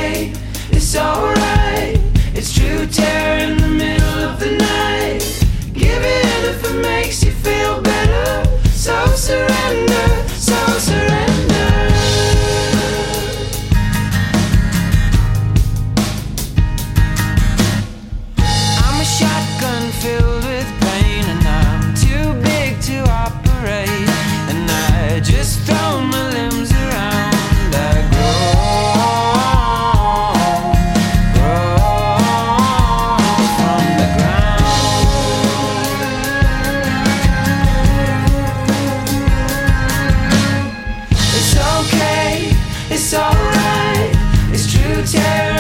okay, it's alright. It's true terror in the middle of the night. Give it in if it makes you feel better. So surrender, so surrender. I'm a shotgun filled with pain, and I'm too big to operate, and I just throw my limbs around. I grow from the ground. It's okay, it's alright. It's true terror